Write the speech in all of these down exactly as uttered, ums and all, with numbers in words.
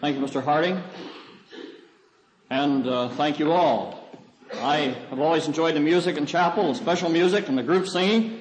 Thank you, Mister Harding. And uh, thank you all. I have always enjoyed the music in chapel, the special music and the group singing.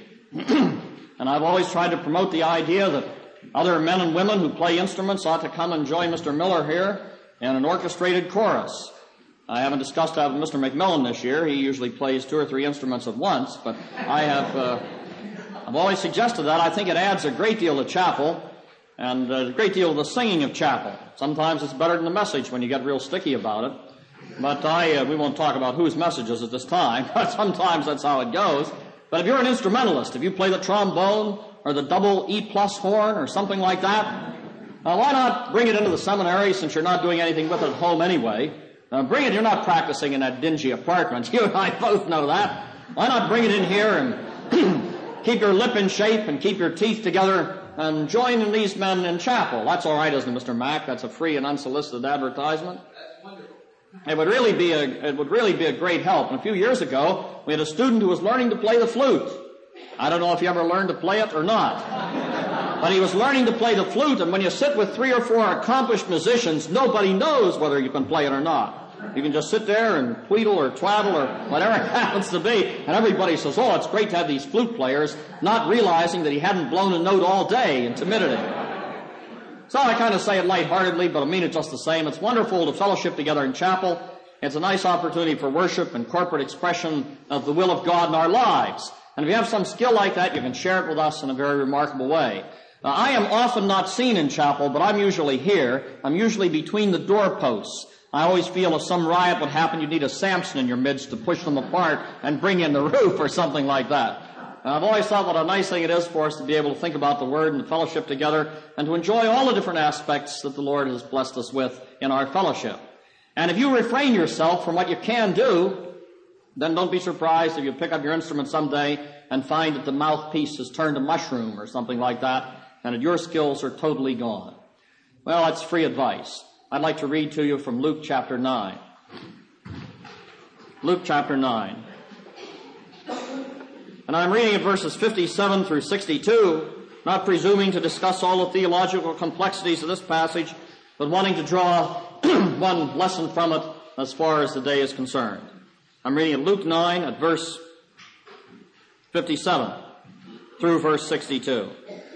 And I've always tried to promote the idea that other men and women who play instruments ought to come and join Mister Miller here in an orchestrated chorus. I haven't discussed that with Mister McMillan this year. He usually plays two or three instruments at once, but I have uh, I've always suggested that. I think it adds a great deal to chapel and a great deal to the singing of chapel. Sometimes it's better than the message when you get real sticky about it. But I uh, we won't talk about whose messages at this time, but sometimes that's how it goes. But if you're an instrumentalist, if you play the trombone or the double E plus horn or something like that, uh, why not bring it into the seminary since you're not doing anything with it at home anyway? Uh, bring it, you're not practicing in that dingy apartment. You and I both know that. Why not bring it in here and keep your lip in shape and keep your teeth together and join in these men in chapel? That's all right, isn't it, Mister Mack? That's a free and unsolicited advertisement. That's wonderful. It would really be a, it would really be a great help. And a few years ago, we had a student who was learning to play the flute. I don't know if he ever learned to play it or not. But he was learning to play the flute, and when you sit with three or four accomplished musicians, nobody knows whether you can play it or not. You can just sit there and tweedle or twaddle or whatever it happens to be, and everybody says, oh, it's great to have these flute players, not realizing that he hadn't blown a note all day in timidity. So I kind of say it lightheartedly, but I mean it just the same. It's wonderful to fellowship together in chapel. It's a nice opportunity for worship and corporate expression of the will of God in our lives. And if you have some skill like that, you can share it with us in a very remarkable way. Now, I am often not seen in chapel, but I'm usually here. I'm usually between the doorposts. I always feel if some riot would happen, you'd need a Samson in your midst to push them apart and bring in the roof or something like that. And I've always thought what a nice thing it is for us to be able to think about the Word and the fellowship together and to enjoy all the different aspects that the Lord has blessed us with in our fellowship. And if you refrain yourself from what you can do, then don't be surprised if you pick up your instrument someday and find that the mouthpiece has turned to mushroom or something like that, and that your skills are totally gone. Well, that's free advice. I'd like to read to you from Luke chapter nine. Luke chapter nine. And I'm reading at verses fifty-seven through sixty-two, not presuming to discuss all the theological complexities of this passage, but wanting to draw one lesson from it as far as the day is concerned. I'm reading at Luke nine at verse fifty-seven through verse sixty-two.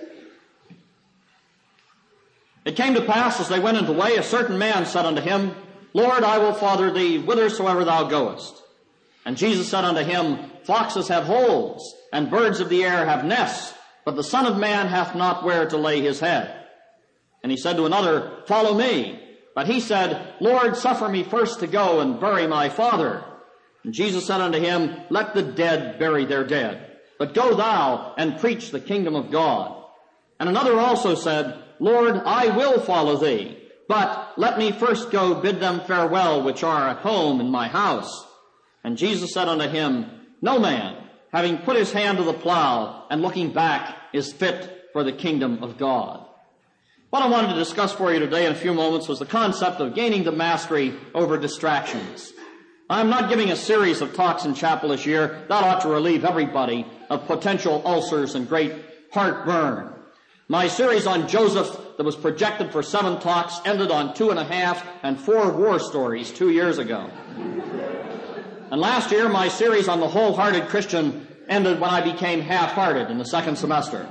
It came to pass, as they went into the way, a certain man said unto him, Lord, I will follow thee whithersoever thou goest. And Jesus said unto him, Foxes have holes, and birds of the air have nests, but the Son of Man hath not where to lay his head. And he said to another, Follow me. But he said, Lord, suffer me first to go and bury my father. And Jesus said unto him, Let the dead bury their dead, but go thou and preach the kingdom of God. And another also said, Lord, I will follow thee, but let me first go bid them farewell which are at home in my house. And Jesus said unto him, No man, having put his hand to the plow and looking back, is fit for the kingdom of God. What I wanted to discuss for you today in a few moments was the concept of gaining the mastery over distractions. I'm not giving a series of talks in chapel this year. That ought to relieve everybody of potential ulcers and great heartburn. My series on Joseph that was projected for seven talks ended on two and a half and four war stories two years ago. And last year, my series on the wholehearted Christian ended when I became half-hearted in the second semester.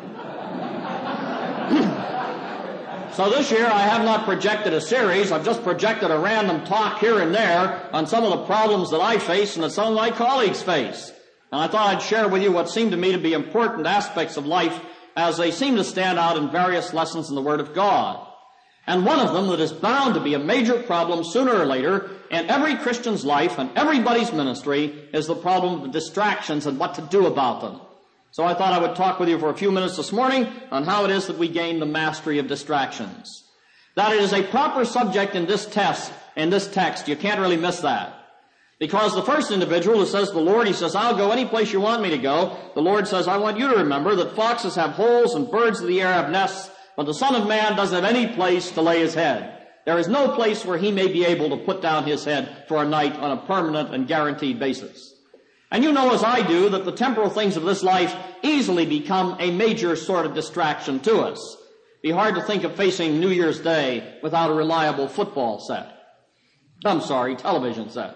So this year, I have not projected a series. I've just projected a random talk here and there on some of the problems that I face and that some of my colleagues face. And I thought I'd share with you what seemed to me to be important aspects of life as they seem to stand out in various lessons in the Word of God. And one of them that is bound to be a major problem sooner or later in every Christian's life and everybody's ministry is the problem of distractions and what to do about them. So I thought I would talk with you for a few minutes this morning on how it is that we gain the mastery of distractions. That it is a proper subject in this test, in this text. You can't really miss that. Because the first individual who says to the Lord, he says, I'll go any place you want me to go. The Lord says, I want you to remember that foxes have holes and birds of the air have nests, but the Son of Man doesn't have any place to lay his head. There is no place where he may be able to put down his head for a night on a permanent and guaranteed basis. And you know as I do that the temporal things of this life easily become a major sort of distraction to us. Be hard to think of facing New Year's Day without a reliable football set. I'm sorry, television set.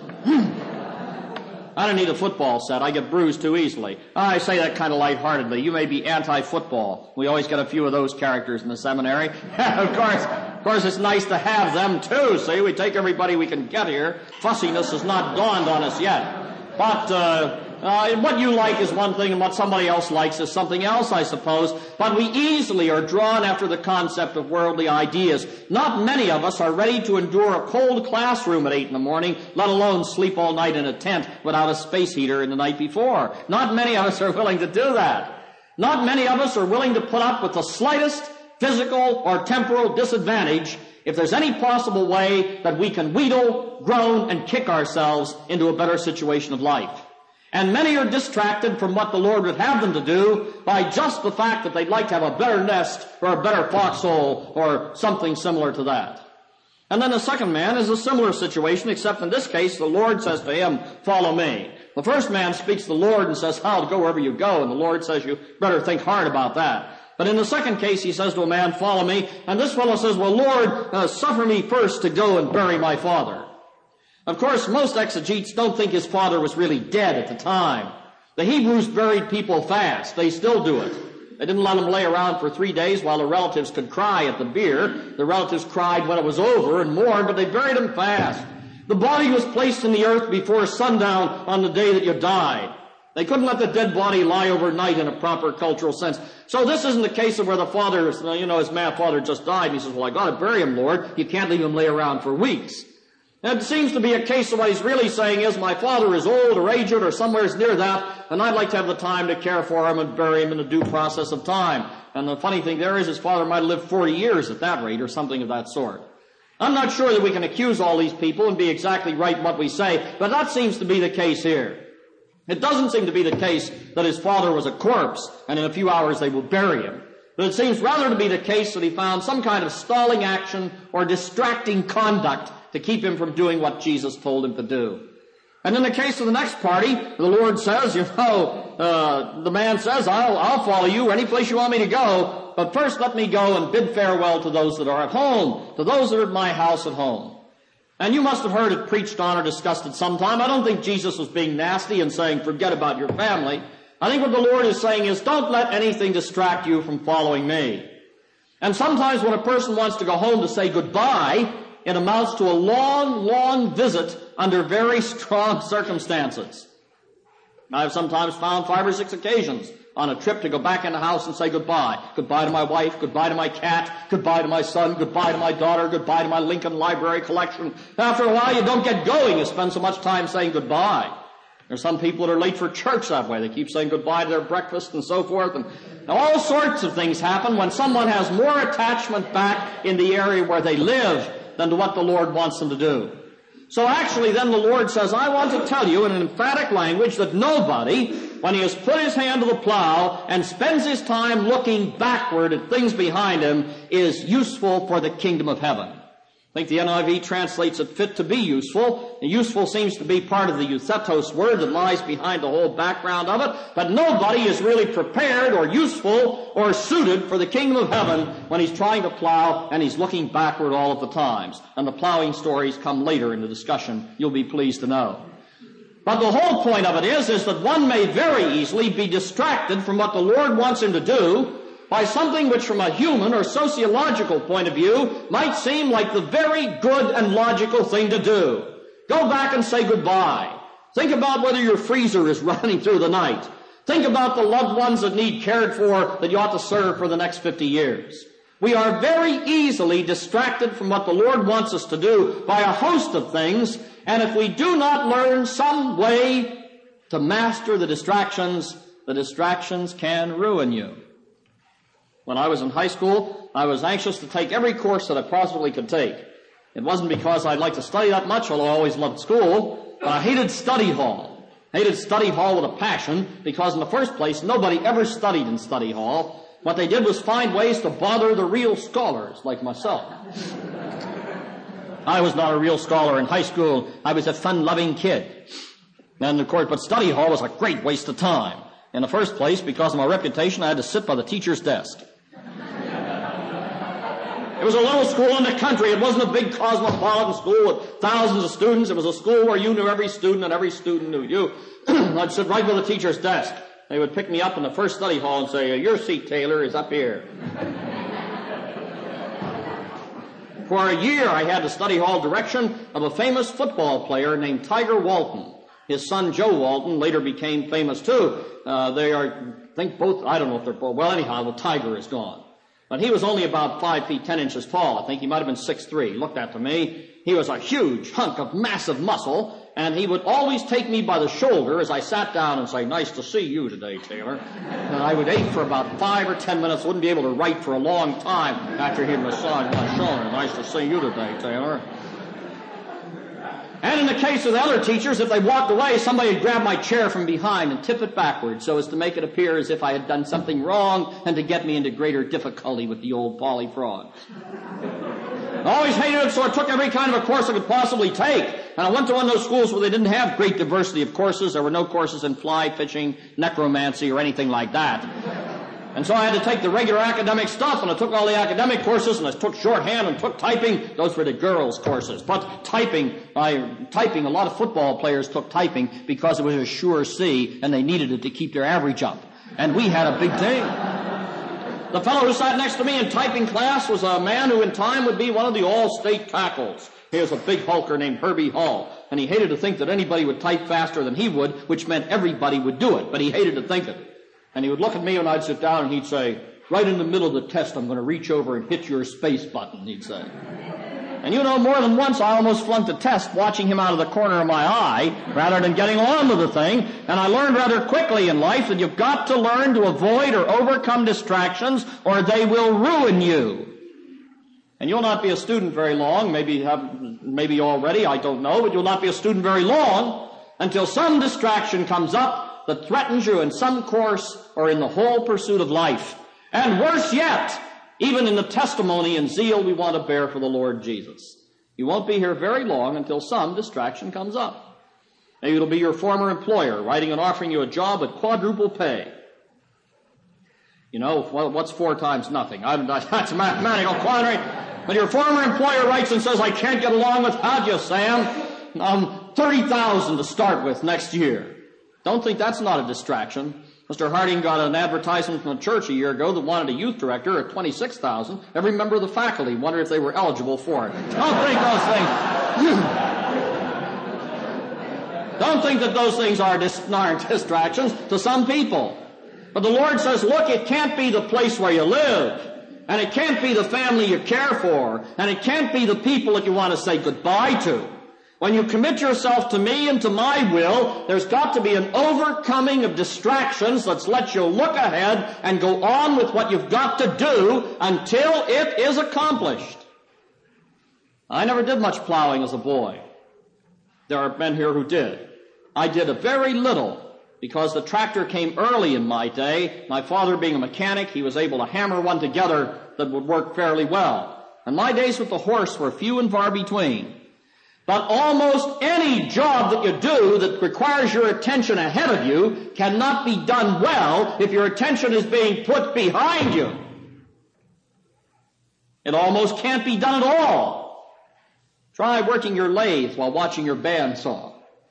I don't need a football set. I get bruised too easily. I say that kind of lightheartedly. You may be anti-football. We always get a few of those characters in the seminary. Of course, of course, it's nice to have them too. See, we take everybody we can get here. Fussiness has not dawned on us yet. But uh, uh, what you like is one thing, and what somebody else likes is something else, I suppose. But we easily are drawn after the concept of worldly ideas. Not many of us are ready to endure a cold classroom at eight in the morning, let alone sleep all night in a tent without a space heater in the night before. Not many of us are willing to do that. Not many of us are willing to put up with the slightest physical or temporal disadvantage if there's any possible way that we can wheedle, groan, and kick ourselves into a better situation of life. And many are distracted from what the Lord would have them to do by just the fact that they'd like to have a better nest or a better foxhole or something similar to that. And then the second man is a similar situation, except in this case the Lord says to him, follow me. The first man speaks to the Lord and says, I'll go wherever you go. And the Lord says, you better think hard about that. But in the second case, he says to a man, follow me. And this fellow says, well, Lord, uh, suffer me first to go and bury my father. Of course, most exegetes don't think his father was really dead at the time. The Hebrews buried people fast. They still do it. They didn't let them lay around for three days while the relatives could cry at the bier. The relatives cried when it was over and mourned, but they buried him fast. The body was placed in the earth before sundown on the day that you died. They couldn't let the dead body lie overnight in a proper cultural sense. So this isn't the case of where the father, you know, his mad father just died. He says, well, I got to bury him, Lord. You can't leave him lay around for weeks. And it seems to be a case of what he's really saying is, my father is old or aged or somewhere near that, and I'd like to have the time to care for him and bury him in the due process of time. And the funny thing there is, his father might have lived forty years at that rate or something of that sort. I'm not sure that we can accuse all these people and be exactly right in what we say, but that seems to be the case here. It doesn't seem to be the case that his father was a corpse and in a few hours they will bury him. But it seems rather to be the case that he found some kind of stalling action or distracting conduct to keep him from doing what Jesus told him to do. And in the case of the next party, the Lord says, you know, uh, the man says, I'll, I'll follow you any place you want me to go, but first let me go and bid farewell to those that are at home, to those that are at my house at home. And you must have heard it preached on or discussed at some time. I don't think Jesus was being nasty and saying, forget about your family. I think what the Lord is saying is, don't let anything distract you from following me. And sometimes when a person wants to go home to say goodbye, it amounts to a long, long visit under very strong circumstances. I've sometimes found five or six occasions on a trip to go back in the house and say goodbye. Goodbye to my wife, goodbye to my cat, goodbye to my son, goodbye to my daughter, goodbye to my Lincoln Library collection. After a while, you don't get going. You spend so much time saying goodbye. There's some people that are late for church that way. They keep saying goodbye to their breakfast and so forth. And all sorts of things happen when someone has more attachment back in the area where they live than to what the Lord wants them to do. So actually then the Lord says, I want to tell you in an emphatic language that nobody, when he has put his hand to the plow and spends his time looking backward at things behind him, is useful for the kingdom of heaven. I think the N I V translates it fit to be useful. And useful seems to be part of the euthetos word that lies behind the whole background of it. But nobody is really prepared or useful or suited for the kingdom of heaven when he's trying to plow and he's looking backward all of the times. And the plowing stories come later in the discussion, you'll be pleased to know. But the whole point of it is, is that one may very easily be distracted from what the Lord wants him to do by something which from a human or sociological point of view might seem like the very good and logical thing to do. Go back and say goodbye. Think about whether your freezer is running through the night. Think about the loved ones that need cared for that you ought to serve for the next fifty years. We are very easily distracted from what the Lord wants us to do by a host of things, and if we do not learn some way to master the distractions, the distractions can ruin you. When I was in high school, I was anxious to take every course that I possibly could take. It wasn't because I'd like to study that much, although I always loved school, but I hated study hall. I hated study hall with a passion because in the first place, nobody ever studied in study hall. What they did was find ways to bother the real scholars like myself. I was not a real scholar in high school. I was a fun-loving kid. And of course, but study hall was a great waste of time. In the first place, because of my reputation, I had to sit by the teacher's desk. was a little school in the country. It wasn't a big cosmopolitan school with thousands of students. It was a school where you knew every student and every student knew you. I'd sit right by the teacher's desk. They would pick me up in the first study hall and say, your seat, Taylor, is up here. For a year, I had the study hall direction of a famous football player named Tiger Walton. His son, Joe Walton, later became famous too. Uh, they are, I think both, I don't know if they're both, well anyhow, the Tiger is gone. But he was only about five feet ten inches tall. I think he might have been six three. He looked after me. He was a huge hunk of massive muscle, and he would always take me by the shoulder as I sat down and say, nice to see you today, Taylor. And I would ache for about five or ten minutes, wouldn't be able to write for a long time after he'd massage my shoulder. Nice to see you today, Taylor. And in the case of the other teachers, if they walked away, somebody would grab my chair from behind and tip it backwards so as to make it appear as if I had done something wrong and to get me into greater difficulty with the old Polly frogs. I always hated it, so I took every kind of a course I could possibly take. And I went to one of those schools where they didn't have great diversity of courses. There were no courses in fly fishing, necromancy, or anything like that. And so I had to take the regular academic stuff, and I took all the academic courses, and I took shorthand and took typing. Those were the girls' courses. But typing, I, typing, a lot of football players took typing because it was a sure C, and they needed it to keep their average up. And we had a big team. The fellow who sat next to me in typing class was a man who in time would be one of the all-state tackles. He was a big hulker named Herbie Hall, and he hated to think that anybody would type faster than he would, which meant everybody would do it, but he hated to think it. And he would look at me when I'd sit down and he'd say, right in the middle of the test, I'm going to reach over and hit your space button, he'd say. And you know, more than once I almost flunked a test watching him out of the corner of my eye rather than getting on with the thing. And I learned rather quickly in life that you've got to learn to avoid or overcome distractions or they will ruin you. And you'll not be a student very long, maybe you have, maybe already, I don't know, but you'll not be a student very long until some distraction comes up that threatens you in some course or in the whole pursuit of life. And worse yet, even in the testimony and zeal we want to bear for the Lord Jesus. You won't be here very long until some distraction comes up. Maybe it'll be your former employer writing and offering you a job at quadruple pay. You know, what's four times nothing? I, that's a mathematical quantity. But your former employer writes and says, I can't get along without you, Sam. Um, thirty thousand to start with next year. Don't think that's not a distraction. Mister Harding got an advertisement from the church a year ago that wanted a youth director at twenty-six thousand. Every member of the faculty wondered if they were eligible for it. Don't think those things. Don't think that those things are dis- aren't distractions to some people. But the Lord says, look, it can't be the place where you live. And it can't be the family you care for. And it can't be the people that you want to say goodbye to. When you commit yourself to me and to my will, there's got to be an overcoming of distractions that's let you look ahead and go on with what you've got to do until it is accomplished. I never did much plowing as a boy. There are men here who did. I did a very little because the tractor came early in my day. My father being a mechanic, he was able to hammer one together that would work fairly well. And my days with the horse were few and far between. But almost any job that you do that requires your attention ahead of you cannot be done well if your attention is being put behind you. It almost can't be done at all. Try working your lathe while watching your bandsaw.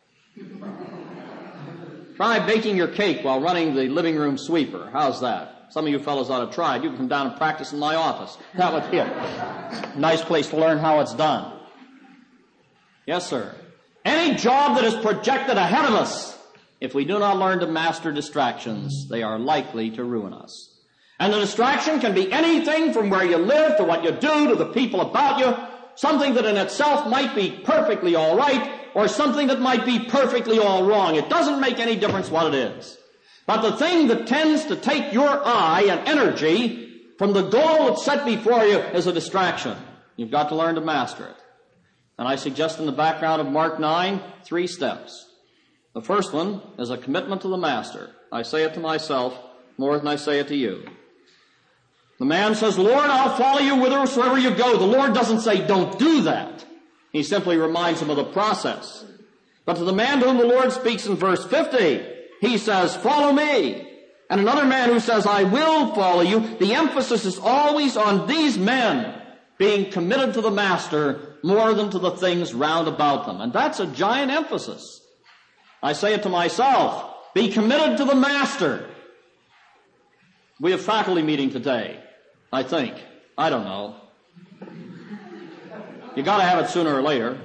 Try baking your cake while running the living room sweeper. How's that? Some of you fellows ought to try it. You can come down and practice in my office. That would be a nice place to learn how it's done. Yes, sir. Any job that is projected ahead of us, if we do not learn to master distractions, they are likely to ruin us. And the distraction can be anything from where you live to what you do to the people about you, something that in itself might be perfectly all right or something that might be perfectly all wrong. It doesn't make any difference what it is. But the thing that tends to take your eye and energy from the goal that's set before you is a distraction. You've got to learn to master it. And I suggest in the background of Mark nine, three steps. The first one is a commitment to the Master. I say it to myself more than I say it to you. The man says, Lord, I'll follow you whithersoever you go. The Lord doesn't say, don't do that. He simply reminds him of the process. But to the man to whom the Lord speaks in verse fifty, he says, follow me. And another man who says, I will follow you, the emphasis is always on these men. being committed to the Master more than to the things round about them. And that's a giant emphasis. I say it to myself, be committed to the Master. We have faculty meeting today, I think. I don't know. You got to have it sooner or later.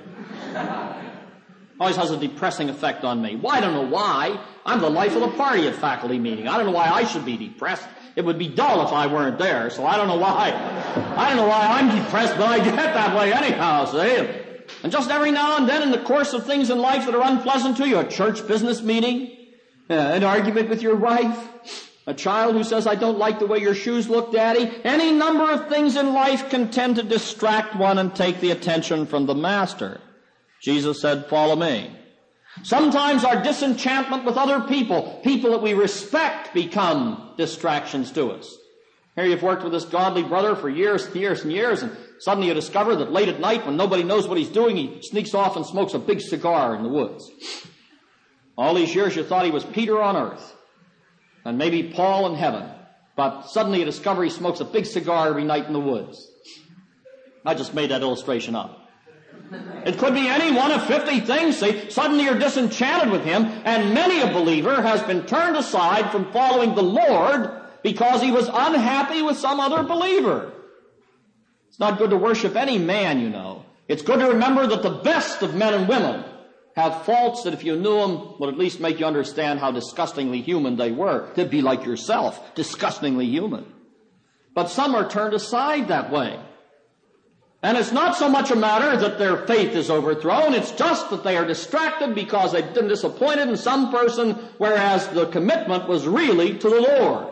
Always has a depressing effect on me. Well, I don't know why. I'm the life of the party at faculty meeting. I don't know why I should be depressed. It would be dull if I weren't there, so I don't know why. I don't know why I'm depressed, but I get that way anyhow, see? And just every now and then in the course of things in life that are unpleasant to you, a church business meeting, uh, an argument with your wife, a child who says, I don't like the way your shoes look, Daddy. Any number of things in life can tend to distract one and take the attention from the Master. Jesus said, follow me. Sometimes our disenchantment with other people, people that we respect, become distractions to us. Here you've worked with this godly brother for years and years and years, and suddenly you discover that late at night when nobody knows what he's doing, he sneaks off and smokes a big cigar in the woods. All these years you thought he was Peter on earth, and maybe Paul in heaven, but suddenly you discover he smokes a big cigar every night in the woods. I just made that illustration up. It could be any one of fifty things. See, suddenly you're disenchanted with him, and many a believer has been turned aside from following the Lord because he was unhappy with some other believer. It's not good to worship any man, you know. It's good to remember that the best of men and women have faults that if you knew them would at least make you understand how disgustingly human they were. They'd be like yourself, disgustingly human. But some are turned aside that way. And it's not so much a matter that their faith is overthrown, it's just that they are distracted because they've been disappointed in some person, whereas the commitment was really to the Lord.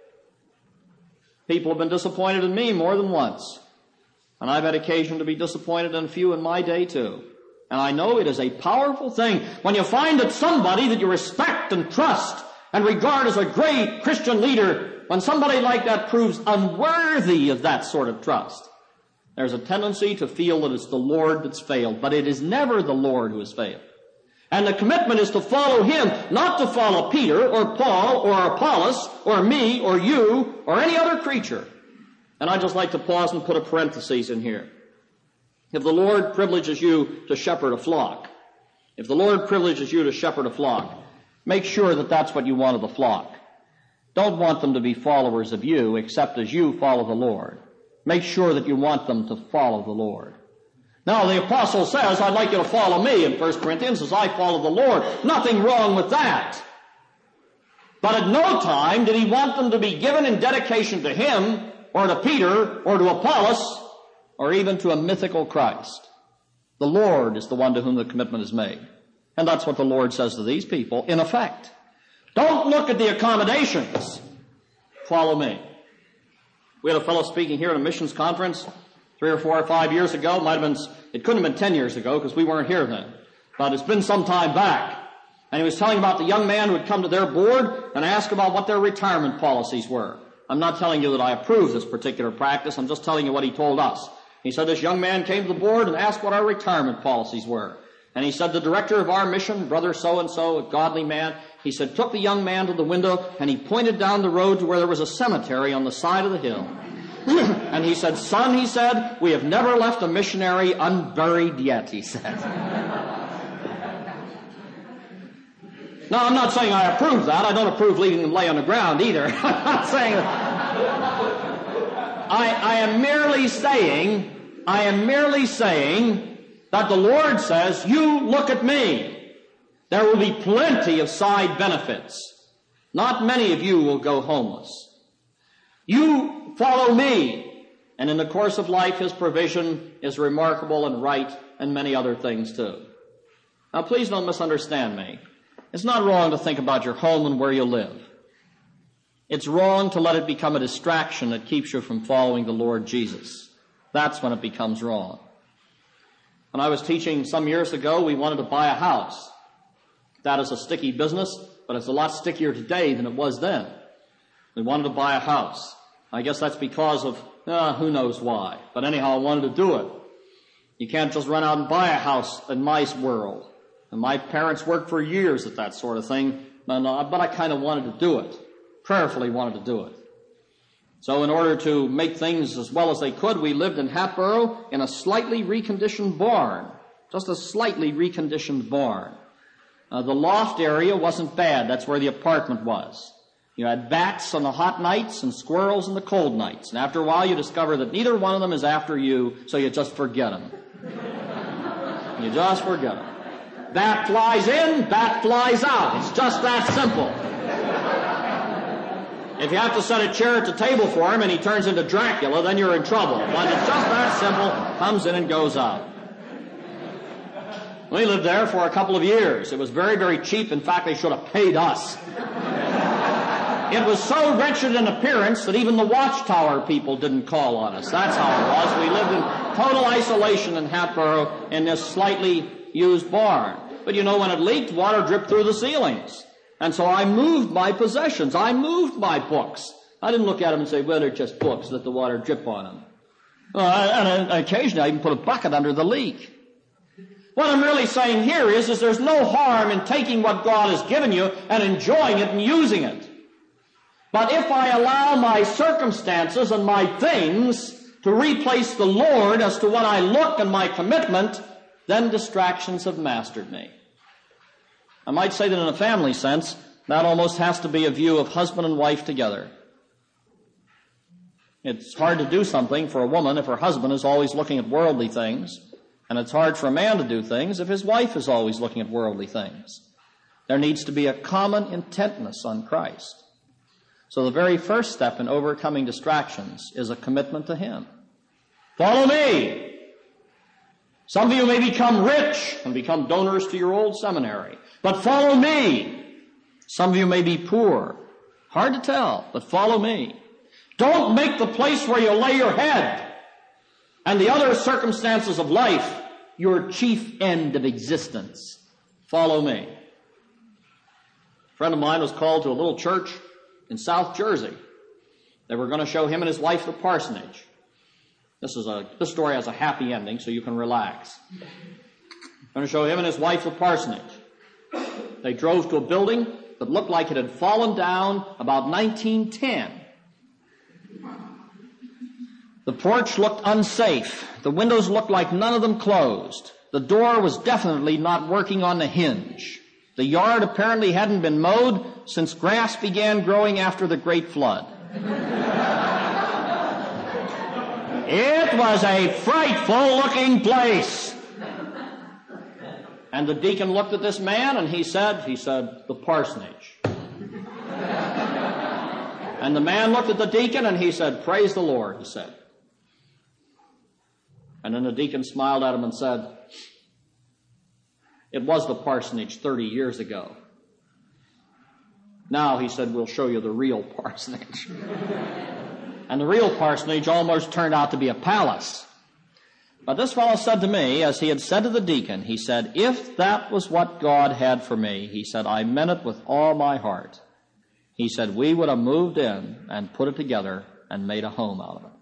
People have been disappointed in me more than once, and I've had occasion to be disappointed in a few in my day too. And I know it is a powerful thing when you find that somebody that you respect and trust and regard as a great Christian leader, when somebody like that proves unworthy of that sort of trust. There's a tendency to feel that it's the Lord that's failed, but it is never the Lord who has failed. And the commitment is to follow him, not to follow Peter or Paul or Apollos or me or you or any other creature. And I'd just like to pause and put a parenthesis in here. If the Lord privileges you to shepherd a flock, if the Lord privileges you to shepherd a flock, make sure that that's what you want of the flock. Don't want them to be followers of you except as you follow the Lord. Make sure that you want them to follow the Lord. Now, the apostle says, I'd like you to follow me in First Corinthians as I follow the Lord. Nothing wrong with that. But at no time did he want them to be given in dedication to him or to Peter or to Apollos or even to a mythical Christ. The Lord is the one to whom the commitment is made. And that's what the Lord says to these people, in effect. Don't look at the accommodations. Follow me. We had a fellow speaking here at a missions conference three or four or five years ago. It might have been, it couldn't have been ten years ago because we weren't here then. But it's been some time back. And he was telling about the young man who had come to their board and asked about what their retirement policies were. I'm not telling you that I approve this particular practice. I'm just telling you what he told us. He said this young man came to the board and asked what our retirement policies were. And he said the director of our mission, brother so-and-so, a godly man, he said, took the young man to the window and he pointed down the road to where there was a cemetery on the side of the hill. And he said, son, he said, we have never left a missionary unburied yet, he said. Now, I'm not saying I approve that. I don't approve leaving them lay on the ground either. I'm not saying that. I, I am merely saying, I am merely saying that the Lord says, you look at me. There will be plenty of side benefits. Not many of you will go homeless. You follow me. And in the course of life, his provision is remarkable and right and many other things too. Now, please don't misunderstand me. It's not wrong to think about your home and where you live. It's wrong to let it become a distraction that keeps you from following the Lord Jesus. That's when it becomes wrong. When I was teaching some years ago, we wanted to buy a house. That is a sticky business, but it's a lot stickier today than it was then. We wanted to buy a house. I guess that's because of, uh, who knows why. But anyhow, I wanted to do it. You can't just run out and buy a house in my world. And my parents worked for years at that sort of thing, but I kind of wanted to do it. Prayerfully wanted to do it. So in order to make things as well as they could, we lived in Hatboro in a slightly reconditioned barn, just a slightly reconditioned barn. Uh, the loft area wasn't bad. That's where the apartment was. You had bats on the hot nights and squirrels on the cold nights. And after a while, you discover that neither one of them is after you, so you just forget them. You just forget them. Bat flies in, bat flies out. It's just that simple. If you have to set a chair at the table for him and he turns into Dracula, then you're in trouble. But it's just that simple. Comes in and goes out. We lived there for a couple of years. It was very, very cheap. In fact, they should have paid us. It was so wretched in appearance that even the watchtower people didn't call on us. That's how it was. We lived in total isolation in Hatboro in this slightly used barn. But you know, when it leaked, water dripped through the ceilings. And so I moved my possessions. I moved my books. I didn't look at them and say, well, they're just books. Let the water drip on them. Uh, and occasionally I even put a bucket under the leak. What I'm really saying here is, is there's no harm in taking what God has given you and enjoying it and using it. But if I allow my circumstances and my things to replace the Lord as to what I look and my commitment, then distractions have mastered me. I might say that in a family sense, that almost has to be a view of husband and wife together. It's hard to do something for a woman if her husband is always looking at worldly things, and it's hard for a man to do things if his wife is always looking at worldly things. There needs to be a common intentness on Christ. So the very first step in overcoming distractions is a commitment to Him. Follow me. Some of you may become rich and become donors to your old seminary. But follow me. Some of you may be poor. Hard to tell, but follow me. Don't make the place where you lay your head and the other circumstances of life your chief end of existence. Follow me. A friend of mine was called to a little church in South Jersey. They were going to show him and his wife the parsonage. This is a, this story has a happy ending, so you can relax. Going to show him and his wife the parsonage. They drove to a building that looked like it had fallen down about nineteen ten. The porch looked unsafe. The windows looked like none of them closed. The door was definitely not working on the hinge. The yard apparently hadn't been mowed since grass began growing after the Great Flood. It was a frightful-looking place. And the deacon looked at this man and he said, he said, the parsonage. And the man looked at the deacon and he said, praise the Lord, he said. And then the deacon smiled at him and said, it was the parsonage thirty years ago. Now, he said, we'll show you the real parsonage. And the real parsonage almost turned out to be a palace. But this fellow said to me, as he had said to the deacon, he said, if that was what God had for me, he said, I meant it with all my heart. He said, we would have moved in and put it together and made a home out of it.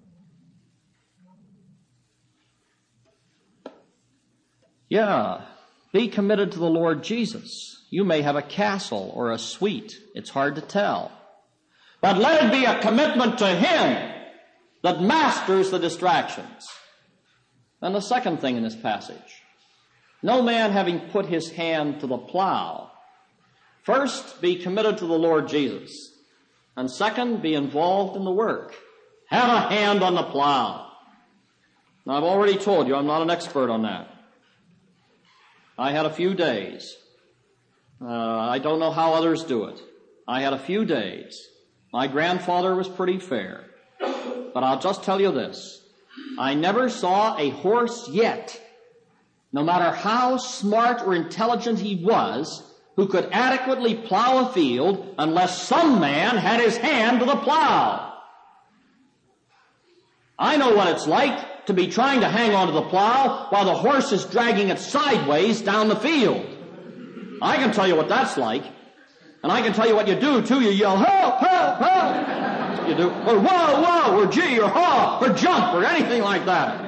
Yeah, be committed to the Lord Jesus. You may have a castle or a suite. It's hard to tell. But let it be a commitment to Him that masters the distractions. And the second thing in this passage, no man having put his hand to the plow. First, be committed to the Lord Jesus. And second, be involved in the work. Have a hand on the plow. Now, I've already told you I'm not an expert on that. I had a few days. Uh, I don't know how others do it. I had a few days. My grandfather was pretty fair. But I'll just tell you this. I never saw a horse yet, no matter how smart or intelligent he was, who could adequately plow a field unless some man had his hand to the plow. I know what it's like to be trying to hang onto the plow while the horse is dragging it sideways down the field. I can tell you what that's like. And I can tell you what you do, too. You yell, help, help, help. You do, or whoa, whoa, or gee, or haw, or jump, or anything like that.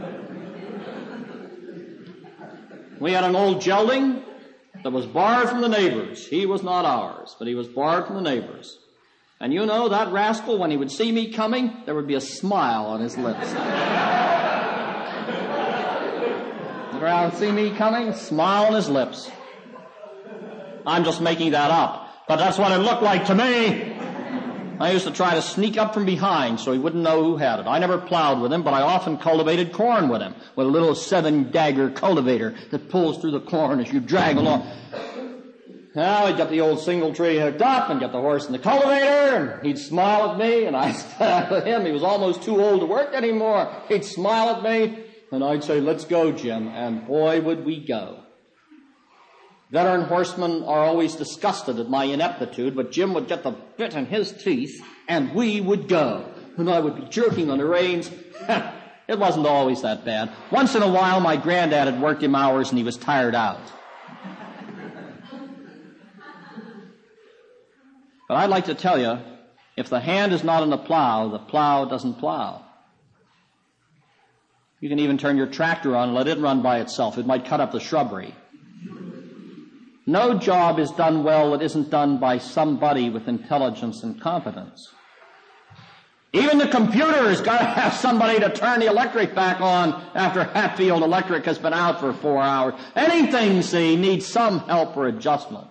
We had an old gelding that was borrowed from the neighbors. He was not ours, but he was borrowed from the neighbors. And you know, that rascal, when he would see me coming, there would be a smile on his lips. Around, see me coming, smile on his lips. I'm just making that up, but that's what it looked like to me. I used to try to sneak up from behind so he wouldn't know who had it. I never plowed with him, but I often cultivated corn with him, with a little seven-dagger cultivator that pulls through the corn as you drag along. Now he'd get the old single tree hooked up and get the horse in the cultivator, and he'd smile at me, and I'd smile at him. He was almost too old to work anymore. He'd smile at me, and I'd say, let's go, Jim, and boy, would we go. Veteran horsemen are always disgusted at my ineptitude, but Jim would get the bit in his teeth, and we would go. And I would be jerking on the reins. It wasn't always that bad. Once in a while, my granddad had worked him hours, and he was tired out. But I'd like to tell you, if the hand is not on the plow, the plow doesn't plow. You can even turn your tractor on and let it run by itself. It might cut up the shrubbery. No job is done well that isn't done by somebody with intelligence and competence. Even the computer has got to have somebody to turn the electric back on after Hatfield Electric has been out for four hours. Anything, see, needs some help or adjustment.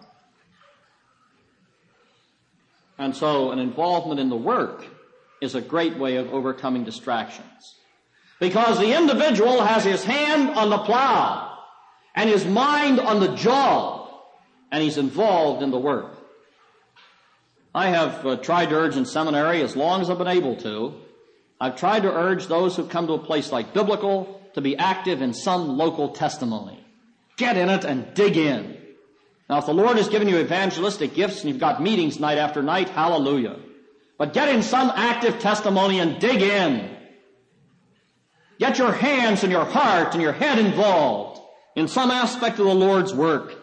And so an involvement in the work is a great way of overcoming distractions. Because the individual has his hand on the plow and his mind on the job, and he's involved in the work. I have uh, tried to urge in seminary as long as I've been able to. I've tried to urge those who come to a place like Biblical to be active in some local testimony. Get in it and dig in. Now, if the Lord has given you evangelistic gifts and you've got meetings night after night, hallelujah. But get in some active testimony and dig in. Get your hands and your heart and your head involved in some aspect of the Lord's work.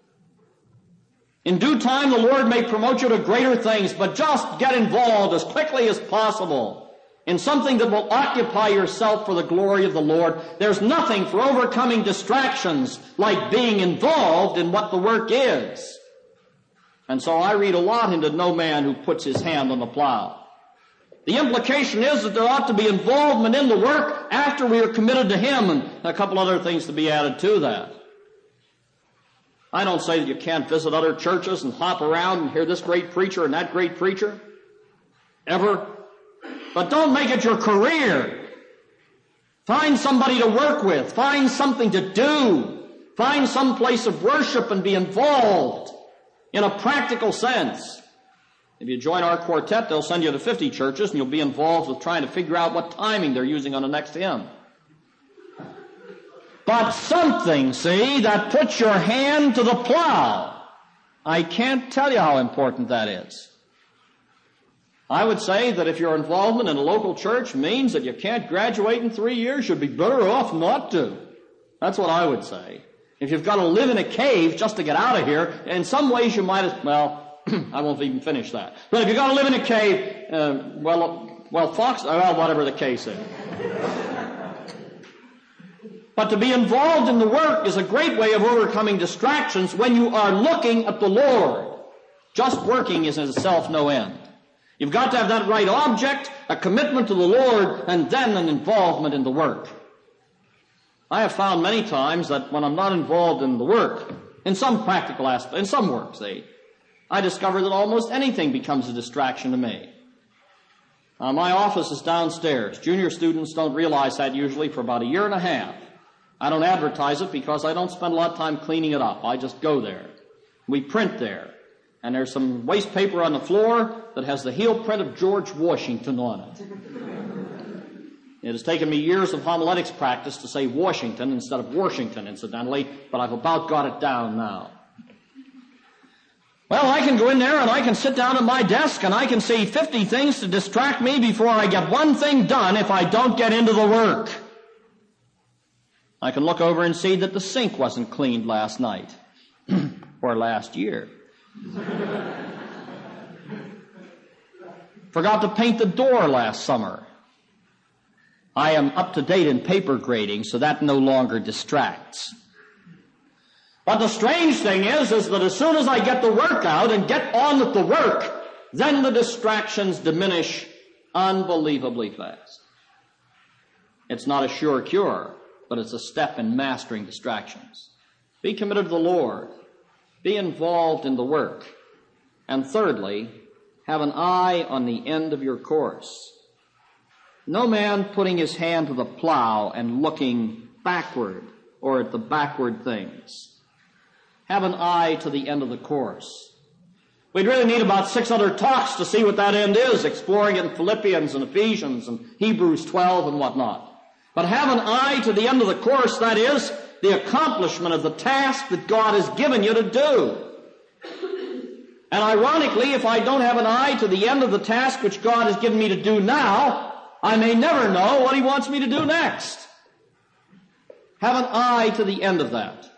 In due time, the Lord may promote you to greater things, but just get involved as quickly as possible in something that will occupy yourself for the glory of the Lord. There's nothing for overcoming distractions like being involved in what the work is. And so I read a lot into No Man Who Puts His Hand on the Plow. The implication is that there ought to be involvement in the work after we are committed to Him, and a couple other things to be added to that. I don't say that you can't visit other churches and hop around and hear this great preacher and that great preacher. Ever. But don't make it your career. Find somebody to work with. Find something to do. Find some place of worship and be involved in a practical sense. If you join our quartet, they'll send you to fifty churches and you'll be involved with trying to figure out what timing they're using on the next hymn. But something, see, that puts your hand to the plow. I can't tell you how important that is. I would say that if your involvement in a local church means that you can't graduate in three years, you'd be better off not to. That's what I would say. If you've got to live in a cave just to get out of here, in some ways you might as well, I won't even finish that. But if you've got to live in a cave, uh, well, well, Fox, well, whatever the case is. But to be involved in the work is a great way of overcoming distractions when you are looking at the Lord. Just working is in itself no end. You've got to have that right object, a commitment to the Lord, and then an involvement in the work. I have found many times that when I'm not involved in the work, in some practical aspect, in some work, see, I discover that almost anything becomes a distraction to me. Uh, my office is downstairs. Junior students don't realize that usually for about a year and a half. I don't advertise it because I don't spend a lot of time cleaning it up. I just go there. We print there. And there's some waste paper on the floor that has the heel print of George Washington on it. It has taken me years of homiletics practice to say Washington instead of Washington, incidentally, but I've about got it down now. Well, I can go in there and I can sit down at my desk and I can see fifty things to distract me before I get one thing done if I don't get into the work. I can look over and see that the sink wasn't cleaned last night or last year. Forgot to paint the door last summer. I am up to date in paper grading, so that no longer distracts. But the strange thing is, is that as soon as I get the work out and get on with the work, then the distractions diminish unbelievably fast. It's not a sure cure, but it's a step in mastering distractions. Be committed to the Lord. Be involved in the work. And thirdly, have an eye on the end of your course. No man putting his hand to the plow and looking backward or at the backward things. Have an eye to the end of the course. We'd really need about six other talks to see what that end is, exploring it in Philippians and Ephesians and Hebrews twelve and whatnot. But have an eye to the end of the course, that is, the accomplishment of the task that God has given you to do. And ironically, if I don't have an eye to the end of the task which God has given me to do now, I may never know what He wants me to do next. Have an eye to the end of that.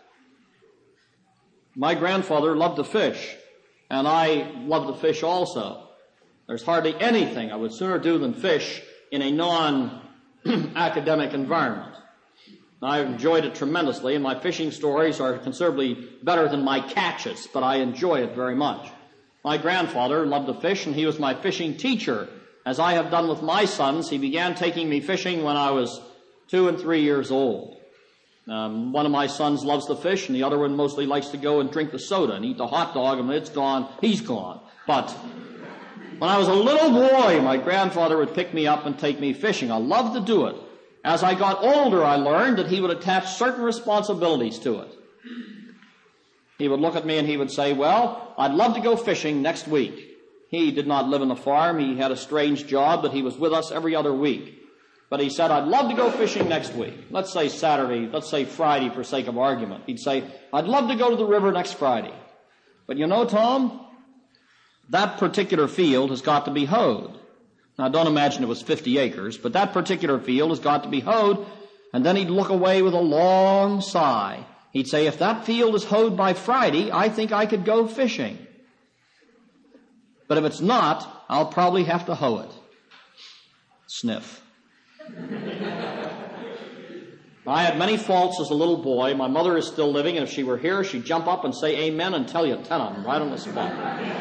My grandfather loved to fish, and I love to fish also. There's hardly anything I would sooner do than fish in a non-academic environment. I've enjoyed it tremendously, and my fishing stories are considerably better than my catches, but I enjoy it very much. My grandfather loved to fish, and he was my fishing teacher. As I have done with my sons, he began taking me fishing when I was two and three years old. Um, one of my sons loves to fish, and the other one mostly likes to go and drink the soda and eat the hot dog, and when it's gone, he's gone. But when I was a little boy, my grandfather would pick me up and take me fishing. I loved to do it. As I got older, I learned that he would attach certain responsibilities to it. He would look at me and he would say, well, I'd love to go fishing next week. He did not live on the farm. He had a strange job, but he was with us every other week. But he said, I'd love to go fishing next week. Let's say Saturday, let's say Friday for sake of argument. He'd say, I'd love to go to the river next Friday. But you know, Tom, that particular field has got to be hoed. Now, don't imagine it was fifty acres, but that particular field has got to be hoed. And then he'd look away with a long sigh. He'd say, if that field is hoed by Friday, I think I could go fishing. But if it's not, I'll probably have to hoe it. Sniff. I had many faults as a little boy. My mother is still living, and if she were here, she'd jump up and say amen and tell you ten of them right on the spot.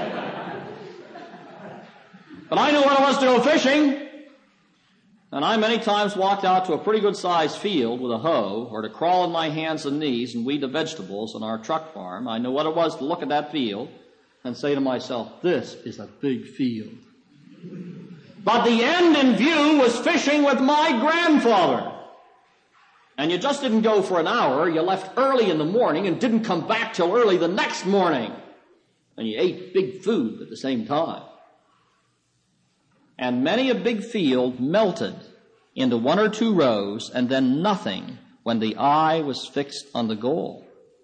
But I knew what it was to go fishing. And I many times walked out to a pretty good-sized field with a hoe, or to crawl on my hands and knees and weed the vegetables on our truck farm. I knew what it was to look at that field and say to myself, this is a big field. But the end in view was fishing with my grandfather. And you just didn't go for an hour. You left early in the morning and didn't come back till early the next morning. And you ate big food at the same time. And many a big field melted into one or two rows and then nothing when the eye was fixed on the goal.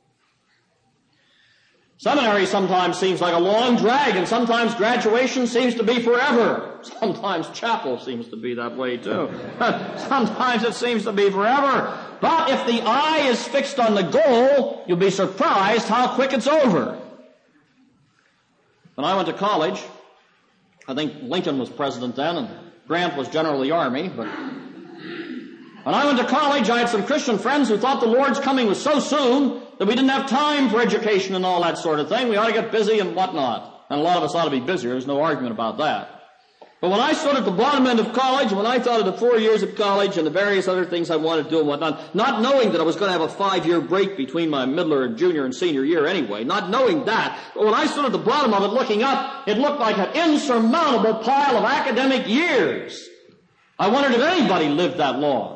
Seminary sometimes seems like a long drag, and sometimes graduation seems to be forever. Sometimes chapel seems to be that way too. Sometimes it seems to be forever. But if the eye is fixed on the goal, you'll be surprised how quick it's over. When I went to college, I think Lincoln was president then, and Grant was general of the Army, but when I went to college, I had some Christian friends who thought the Lord's coming was so soon that we didn't have time for education and all that sort of thing. We ought to get busy and whatnot. And a lot of us ought to be busier. There's no argument about that. But when I stood at the bottom end of college, when I thought of the four years of college and the various other things I wanted to do and whatnot, not knowing that I was going to have a five-year break between my middle and junior and senior year anyway, not knowing that, but when I stood at the bottom of it looking up, it looked like an insurmountable pile of academic years. I wondered if anybody lived that long.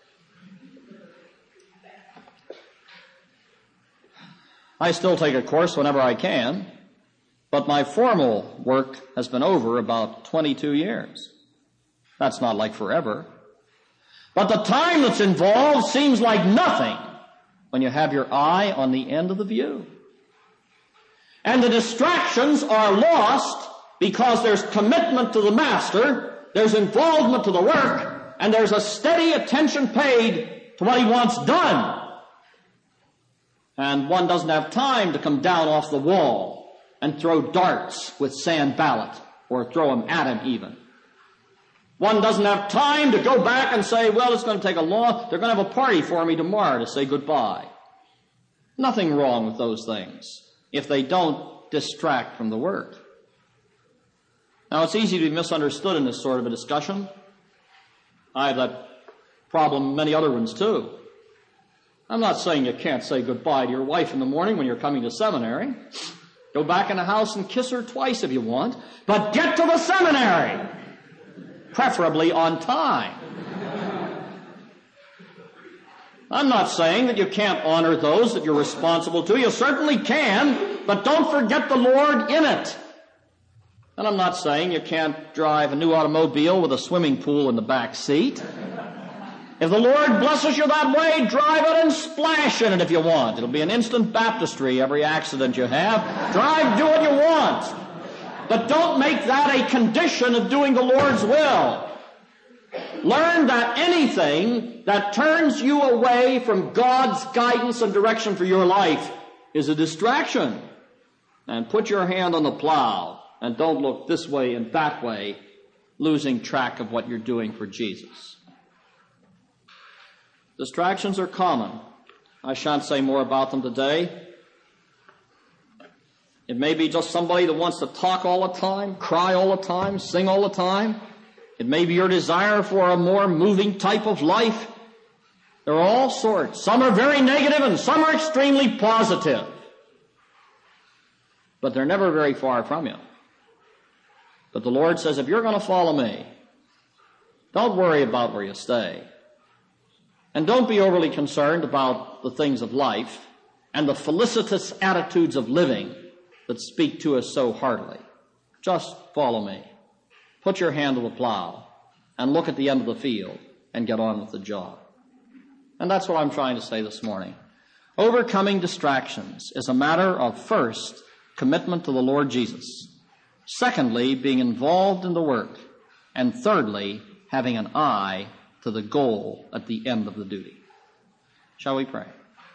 I still take a course whenever I can, but my formal work has been over about twenty-two years. That's not like forever. But the time that's involved seems like nothing when you have your eye on the end of the view. And the distractions are lost because there's commitment to the master, there's involvement to the work, and there's a steady attention paid to what he wants done. And one doesn't have time to come down off the wall and throw darts with sand ballot, or throw them at him even. One doesn't have time to go back and say, well, it's going to take a long, they're going to have a party for me tomorrow to say goodbye. Nothing wrong with those things if they don't distract from the work. Now, it's easy to be misunderstood in this sort of a discussion. I have that problem, many other ones too. I'm not saying you can't say goodbye to your wife in the morning when you're coming to seminary. Go back in the house and kiss her twice if you want, but get to the seminary, preferably on time. I'm not saying that you can't honor those that you're responsible to. You certainly can, but don't forget the Lord in it. And I'm not saying you can't drive a new automobile with a swimming pool in the back seat. If the Lord blesses you that way, drive it and splash in it if you want. It'll be an instant baptistry every accident you have. Drive, do what you want. But don't make that a condition of doing the Lord's will. Learn that anything that turns you away from God's guidance and direction for your life is a distraction. And put your hand on the plow and don't look this way and that way, losing track of what you're doing for Jesus. Distractions are common. I shan't say more about them today. It may be just somebody that wants to talk all the time, cry all the time, sing all the time. It may be your desire for a more moving type of life. There are all sorts. Some are very negative and some are extremely positive. But they're never very far from you. But the Lord says, if you're going to follow me, don't worry about where you stay. And don't be overly concerned about the things of life and the felicitous attitudes of living that speak to us so heartily. Just follow me. Put your hand to the plow and look at the end of the field and get on with the job. And that's what I'm trying to say this morning. Overcoming distractions is a matter of, first, commitment to the Lord Jesus. Secondly, being involved in the work. And thirdly, having an eye to the goal at the end of the duty. Shall we pray?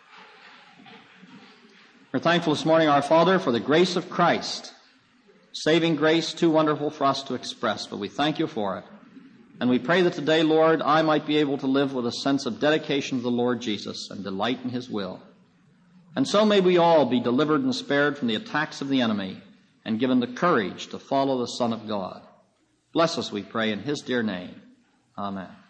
We're thankful this morning, our Father, for the grace of Christ. Saving grace, too wonderful for us to express, but we thank you for it. And we pray that today, Lord, I might be able to live with a sense of dedication to the Lord Jesus and delight in his will. And so may we all be delivered and spared from the attacks of the enemy and given the courage to follow the Son of God. Bless us, we pray, in his dear name. Amen.